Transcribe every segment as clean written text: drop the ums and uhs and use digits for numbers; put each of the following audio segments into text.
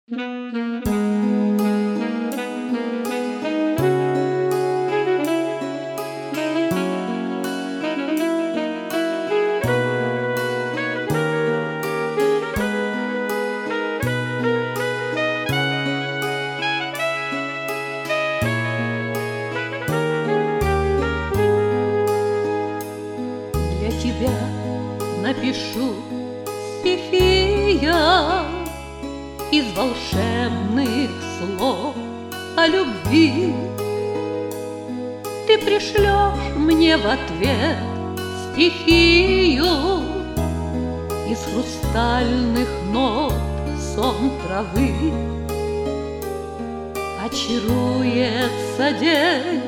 Для тебя напишу стихи я из волшебных слов о любви. Ты пришлешь мне в ответ стихию из хрустальных нот сон травы. Очаруется день,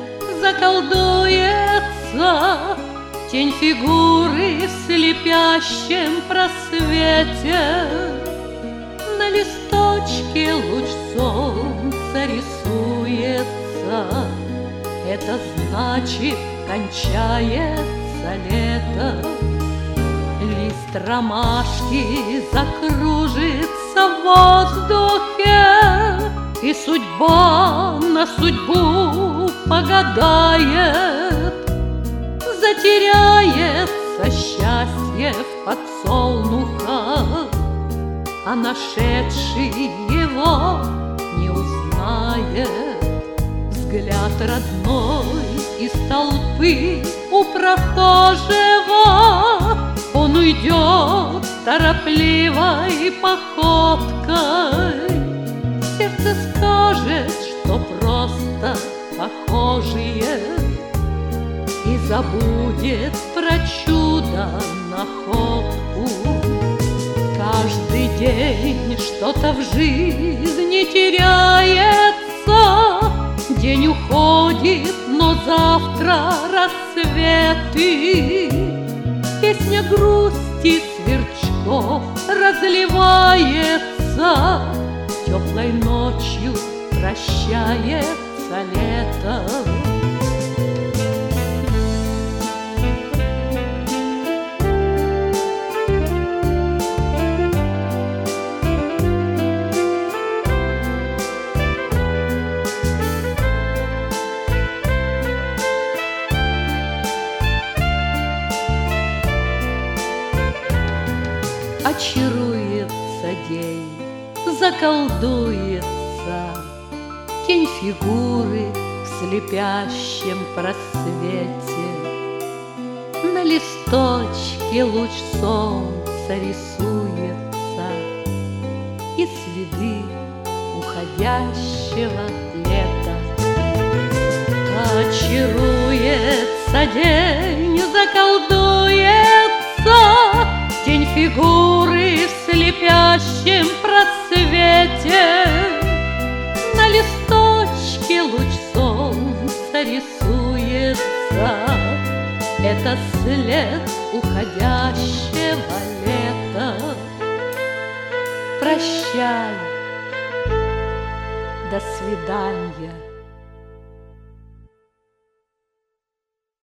заколдуется тень фигуры в слепящем просвете. На листочке луч солнца рисуется. Это значит, кончается лето. Лист ромашки закружится в воздухе, и судьба на судьбу погадает. Затеряется счастье в подсолнухах, а нашедший его не узнает. Взгляд родной из толпы у прохожего, он уйдет торопливой походкой. Сердце скажет, что просто похожие, и забудет про чудо-находку. Каждый день что-то в жизни теряется. День уходит, но завтра рассветы. Песня грусти сверчков разливается. Теплой ночью прощается лето. Очаруется день, заколдуется тень фигуры в слепящем просвете. На листочке луч солнца рисуется и следы уходящего лета. Очаруется день, заколдуется тень фигуры в слепящем просвете. На листочке луч солнца рисуется. Это след уходящего лета. Прощай, до свидания.